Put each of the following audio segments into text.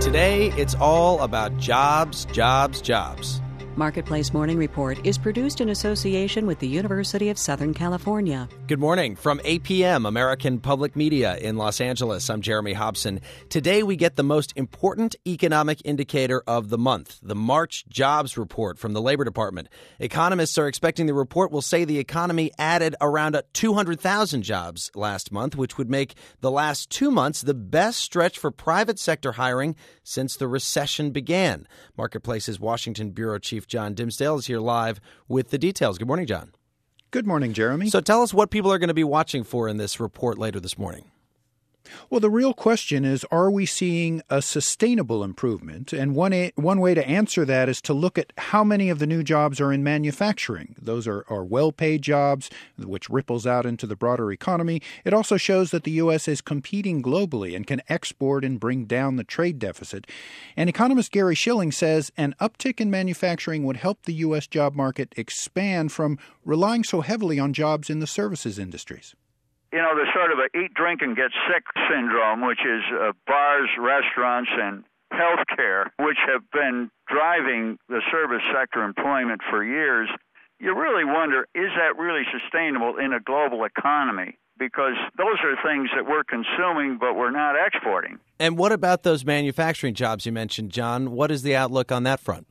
Today, it's all about jobs, jobs, jobs. Marketplace Morning Report is produced in association with the University of Southern California. Good morning from APM, American Public Media in Los Angeles. I'm Jeremy Hobson. Today we get the most important economic indicator of the month, the March jobs report from the Labor Department. Economists are expecting the report will say the economy added around 200,000 jobs last month, which would make the last 2 months the best stretch for private sector hiring since the recession began. Marketplace's Washington Bureau Chief John Dimsdale is here live with the details. Good morning, John. Good morning, Jeremy. So tell us what people are going to be watching for in this report later this morning. Well, the real question is, are we seeing a sustainable improvement? And one way to answer that is to look at how many of the new jobs are in manufacturing. Those are well-paid jobs, which ripples out into the broader economy. It also shows that the U.S. is competing globally and can export and bring down the trade deficit. And economist Gary Shilling says an uptick in manufacturing would help the U.S. job market expand from relying so heavily on jobs in the services industries. You know, there's sort of a eat, drink, and get sick syndrome, which is bars, restaurants, and healthcare, which have been driving the service sector employment for years. You really wonder, is that really sustainable in a global economy? Because those are things that we're consuming, but we're not exporting. And what about those manufacturing jobs you mentioned, John? What is the outlook on that front?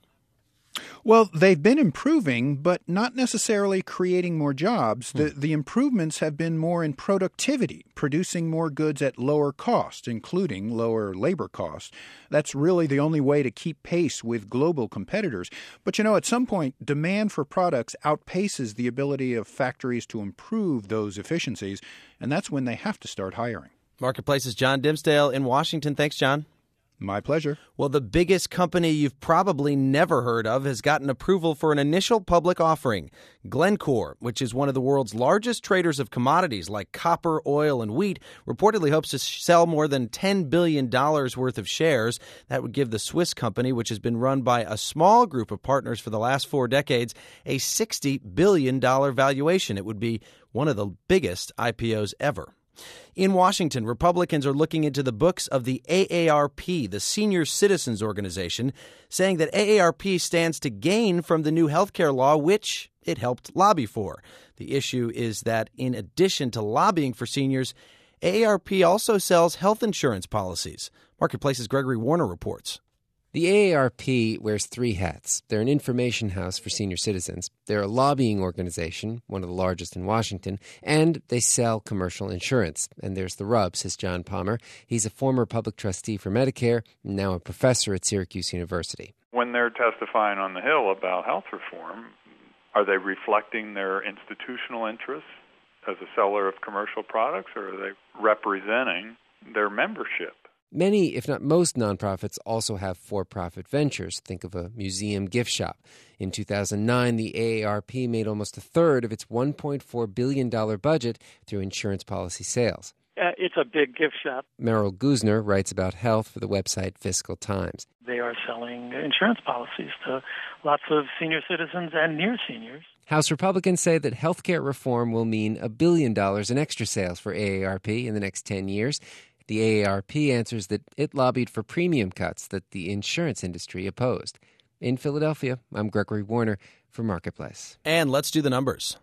Well, they've been improving, but not necessarily creating more jobs. The improvements have been more in productivity, producing more goods at lower cost, including lower labor costs. That's really the only way to keep pace with global competitors. But, at some point, demand for products outpaces the ability of factories to improve those efficiencies, and that's when they have to start hiring. Marketplace's John Dimsdale in Washington. Thanks, John. My pleasure. Well, the biggest company you've probably never heard of has gotten approval for an initial public offering. Glencore, which is one of the world's largest traders of commodities like copper, oil, and wheat, reportedly hopes to sell more than $10 billion worth of shares. That would give the Swiss company, which has been run by a small group of partners for the last 4 decades, a $60 billion valuation. It would be one of the biggest IPOs ever. In Washington, Republicans are looking into the books of the AARP, the Senior Citizens Organization, saying that AARP stands to gain from the new health care law, which it helped lobby for. The issue is that in addition to lobbying for seniors, AARP also sells health insurance policies. Marketplace's Gregory Warner reports. The AARP wears 3 hats. They're an information house for senior citizens. They're a lobbying organization, one of the largest in Washington, and they sell commercial insurance. And there's the rub, says John Palmer. He's a former public trustee for Medicare and now a professor at Syracuse University. When they're testifying on the Hill about health reform, are they reflecting their institutional interests as a seller of commercial products, or are they representing their membership? Many, if not most, nonprofits also have for-profit ventures. Think of a museum gift shop. In 2009, the AARP made almost a third of its $1.4 billion budget through insurance policy sales. It's a big gift shop. Meryl Guzner writes about health for the website Fiscal Times. They are selling insurance policies to lots of senior citizens and near seniors. House Republicans say that health care reform will mean $1 billion in extra sales for AARP in the next 10 years. The AARP answers that it lobbied for premium cuts that the insurance industry opposed. In Philadelphia, I'm Gregory Warner for Marketplace. And let's do the numbers.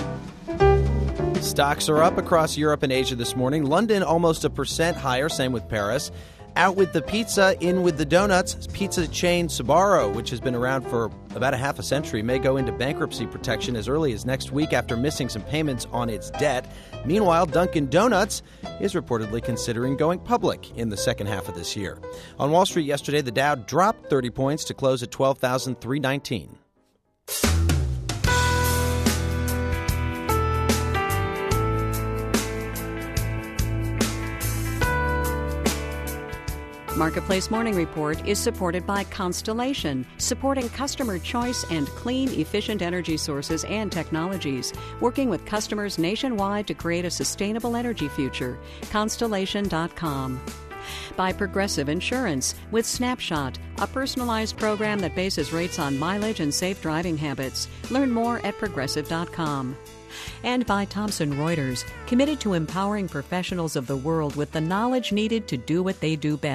Stocks are up across Europe and Asia this morning. London almost 1% higher, same with Paris. Out with the pizza, in with the donuts. Pizza chain Sbarro, which has been around for about a half a century, may go into bankruptcy protection as early as next week after missing some payments on its debt. Meanwhile, Dunkin' Donuts is reportedly considering going public in the second half of this year. On Wall Street yesterday, the Dow dropped 30 points to close at 12,319. Marketplace Morning Report is supported by Constellation, supporting customer choice and clean, efficient energy sources and technologies, working with customers nationwide to create a sustainable energy future. Constellation.com. By Progressive Insurance, with Snapshot, a personalized program that bases rates on mileage and safe driving habits. Learn more at Progressive.com. And by Thomson Reuters, committed to empowering professionals of the world with the knowledge needed to do what they do best.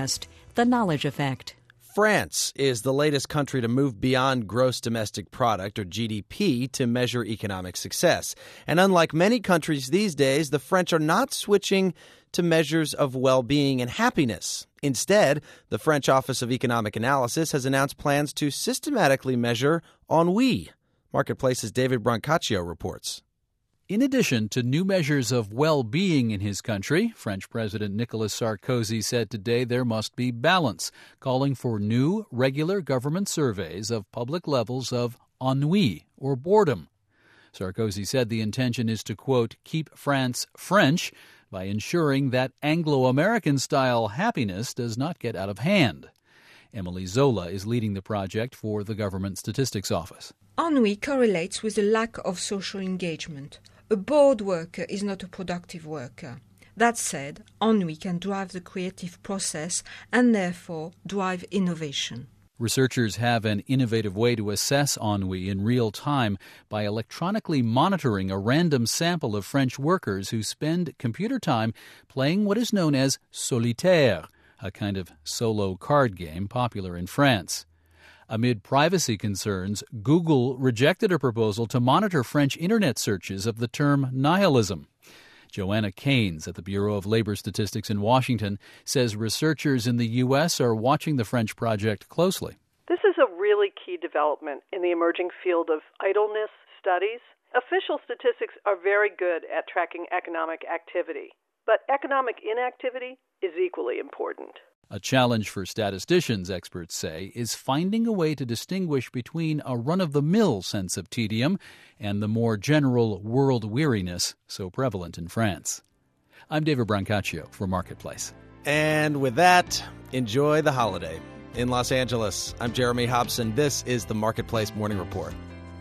The Knowledge Effect. France is the latest country to move beyond gross domestic product, or GDP, to measure economic success. And unlike many countries these days, the French are not switching to measures of well-being and happiness. Instead, the French Office of Economic Analysis has announced plans to systematically measure ennui. Marketplace's David Brancaccio reports. In addition to new measures of well-being in his country, French President Nicolas Sarkozy said today there must be balance, calling for new, regular government surveys of public levels of ennui or boredom. Sarkozy said the intention is to, quote, keep France French by ensuring that Anglo-American-style happiness does not get out of hand. Emily Zola is leading the project for the Government Statistics Office. Ennui correlates with a lack of social engagement. A bored worker is not a productive worker. That said, ennui can drive the creative process and therefore drive innovation. Researchers have an innovative way to assess ennui in real time by electronically monitoring a random sample of French workers who spend computer time playing what is known as solitaire, a kind of solo card game popular in France. Amid privacy concerns, Google rejected a proposal to monitor French internet searches of the term nihilism. Joanna Keynes at the Bureau of Labor Statistics in Washington says researchers in the U.S. are watching the French project closely. This is a really key development in the emerging field of idleness studies. Official statistics are very good at tracking economic activity, but economic inactivity is equally important. A challenge for statisticians, experts say, is finding a way to distinguish between a run-of-the-mill sense of tedium and the more general world weariness so prevalent in France. I'm David Brancaccio for Marketplace. And with that, enjoy the holiday. In Los Angeles, I'm Jeremy Hobson. This is the Marketplace Morning Report.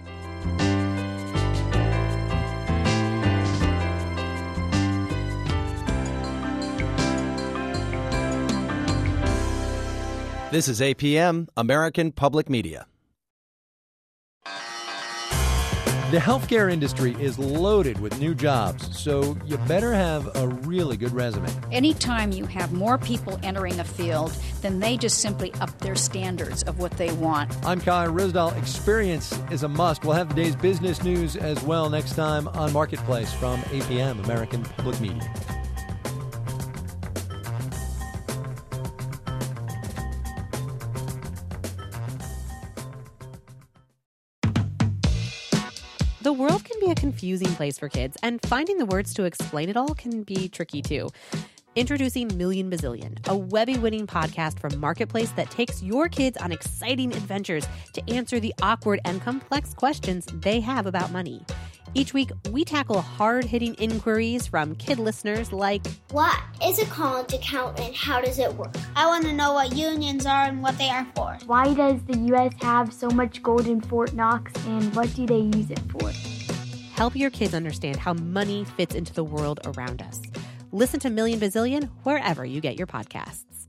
This is APM, American Public Media. The healthcare industry is loaded with new jobs, so you better have a really good resume. Anytime you have more people entering a field, then they just simply up their standards of what they want. I'm Kai Risdal. Experience is a must. We'll have the day's business news as well next time on Marketplace from APM, American Public Media. The world can be a confusing place for kids, and finding the words to explain it all can be tricky too. Introducing Million Bazillion, a Webby-winning podcast from Marketplace that takes your kids on exciting adventures to answer the awkward and complex questions they have about money. Each week, we tackle hard-hitting inquiries from kid listeners like, what is a college account and how does it work? I want to know what unions are and what they are for. Why does the U.S. have so much gold in Fort Knox and what do they use it for? Help your kids understand how money fits into the world around us. Listen to Million Bazillion wherever you get your podcasts.